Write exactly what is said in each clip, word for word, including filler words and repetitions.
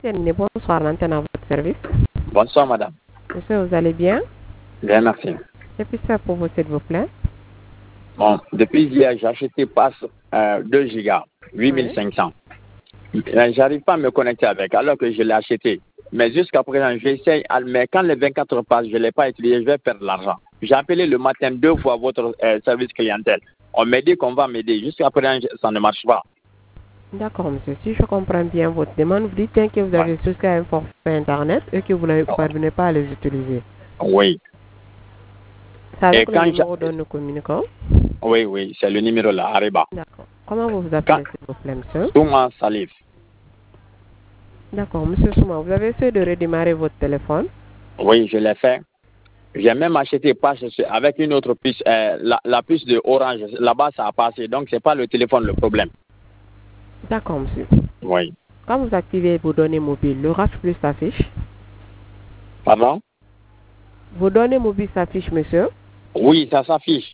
Terminé. Bonsoir, l'antenne à votre service. Bonsoir, madame. Monsieur, vous allez bien? Bien, merci. Je puis faire pour vous, s'il vous plaît. Bon, depuis hier, j'ai acheté passe euh, deux gigas, huit mille cinq cents. Oui. J'arrive pas à me connecter avec, alors que je l'ai acheté. Mais jusqu'à présent, j'essaye, mais quand les vingt-quatre heures passent, je ne l'ai pas utilisé, je vais perdre l'argent. J'ai appelé le matin deux fois votre euh, service clientèle. On m'a dit qu'on va m'aider. Jusqu'à présent, ça ne marche pas. D'accord, monsieur. Si je comprends bien votre demande, vous dites bien que vous avez ouais. souscrit à un forfait Internet et que vous ne parvenez pas à les utiliser. Oui. C'est avec et le numéro dont nous communiquons? Oui, oui, c'est le numéro là, Ariba. D'accord. Comment vous vous appelez, s'il vous plaît, monsieur? Souma Salif. D'accord, monsieur Souma, vous avez essayé de redémarrer votre téléphone? Oui, je l'ai fait. J'ai même acheté pas avec une autre puce, euh, la, la puce de Orange. Là-bas, ça a passé. Donc, c'est pas le téléphone le problème. D'accord, monsieur. Oui. Quand vous activez vos données mobiles, le R A F plus s'affiche? Pardon? Vos données mobiles s'affichent, monsieur? Oui, ça s'affiche.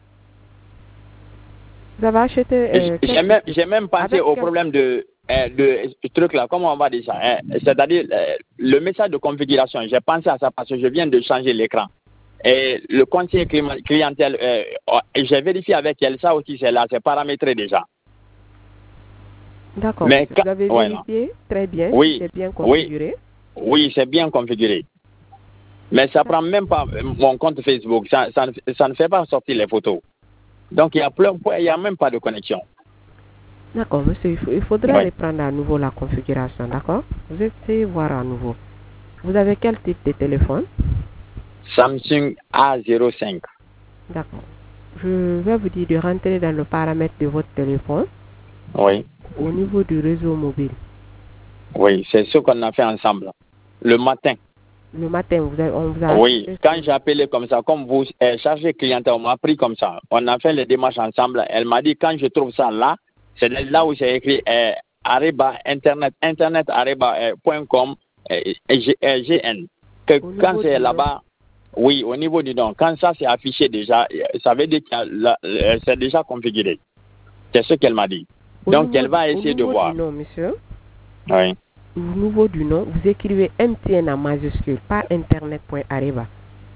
Vous avez acheté... Euh, j'ai, même, j'ai même pensé au quel... problème de, euh, de truc là, comment on va dire ça hein? C'est-à-dire euh, le message de configuration. J'ai pensé à ça parce que je viens de changer l'écran. Et le conseiller clientèle, euh, j'ai vérifié avec elle, ça aussi c'est là, c'est paramétré déjà. D'accord. Mais quand... Vous avez vérifié ouais, très bien, oui, si c'est bien configuré? Oui, oui c'est bien configuré. Mais ça ne prend même pas mon compte Facebook, ça, ça, ça ne fait pas sortir les photos. Donc il n'y a, il y a même pas de connexion. D'accord, monsieur, il, faut, il faudra ouais. reprendre à nouveau la configuration, d'accord? Vous essayez voir à nouveau. Vous avez quel type de téléphone? Samsung A zéro cinq. D'accord. Je vais vous dire de rentrer dans le paramètre de votre téléphone. Oui. Au niveau du réseau mobile. Oui, c'est ce qu'on a fait ensemble. Le matin. Le matin, vous avez, on vous a... Oui, quand j'ai appelé comme ça, comme vous euh, chargez clientèle, on m'a pris comme ça. On a fait les démarches ensemble. Elle m'a dit, quand je trouve ça là, c'est là où c'est écrit euh, Ariba, Internet, Internet, Ariba, euh, point com, euh, G N. Que quand c'est là-bas, oui, au niveau du nom, quand ça c'est affiché déjà, ça veut dire que c'est déjà configuré. C'est ce qu'elle m'a dit. Au Donc, niveau, elle va essayer de voir. Du nom, monsieur, oui. Au niveau du nom, vous écrivez M T N en majuscule, pas internet.ariba.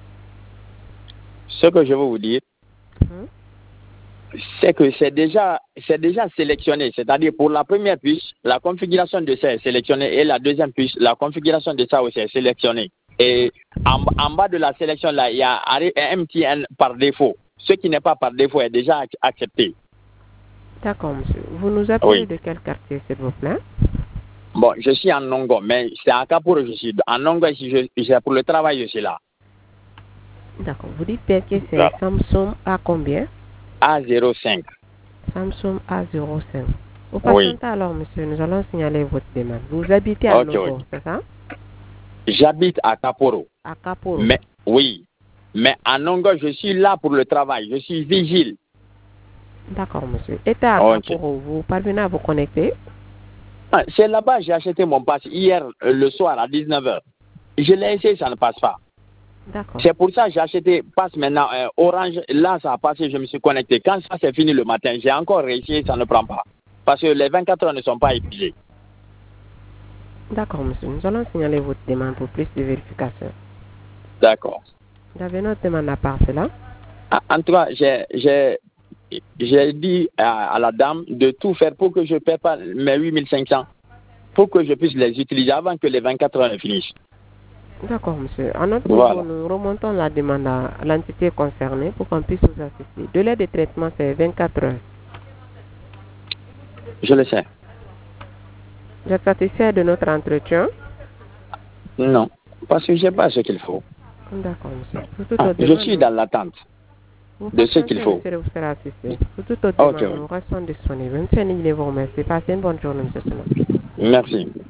Ce que je veux vous dire, hum? c'est que c'est déjà, c'est déjà sélectionné. C'est-à-dire, pour la première puce, la configuration de ça est sélectionnée et la deuxième puce, la configuration de ça aussi est sélectionnée. Et en, en bas de la sélection, là, il y a M T N par défaut. Ce qui n'est pas par défaut est déjà accepté. D'accord, monsieur. Vous nous appelez oui. de quel quartier, s'il vous plaît? Bon, je suis en Nongo, mais c'est à Kaporo, je suis. En Nongo, si je, je, pour le travail, je suis là. D'accord. Vous dites bien que c'est voilà. Samsung A combien? A zéro cinq. Samsung A zéro cinq. Vous patientez oui. alors, monsieur, nous allons signaler votre demande. Vous habitez à okay, Nongo, oui. c'est ça? J'habite à Kaporo. À Kaporo? Mais, oui. Mais à Nongo, je suis là pour le travail. Je suis vigile. D'accord, monsieur. Et à okay. Kaporo, vous parvenez à vous connecter? Ah, c'est là-bas que j'ai acheté mon passe hier euh, le soir à dix-neuf heures. Je l'ai essayé, ça ne passe pas. D'accord. C'est pour ça que j'ai acheté passe maintenant euh, Orange. Là, ça a passé, je me suis connecté. Quand ça c'est fini le matin, j'ai encore réussi, ça ne prend pas. Parce que les vingt-quatre heures ne sont pas épuisées. D'accord, monsieur. Nous allons signaler votre demande pour plus de vérification. D'accord. Vous avez notre demande à part cela? Ah, en tout cas, j'ai, j'ai, j'ai dit à, à la dame de tout faire pour que je ne paie pas mes huit mille cinq cents. Pour que je puisse les utiliser avant que les vingt-quatre heures ne finissent. D'accord, monsieur. À notre voilà. niveau, nous remontons la demande à l'entité concernée pour qu'on puisse vous assister. Le délai de traitement, c'est vingt-quatre heures. Je le sais. Vous êtes satisfait de notre entretien? Non, parce que je n'ai pas ce qu'il faut. D'accord, monsieur. Ah, je suis dans l'attente de ce qu'il faut. Monsieur, vous serez assisté. Pour toute autre demande, okay. nous restons disponibles. Monsieur Nigel vous remercie. Passez une bonne journée, monsieur. Merci.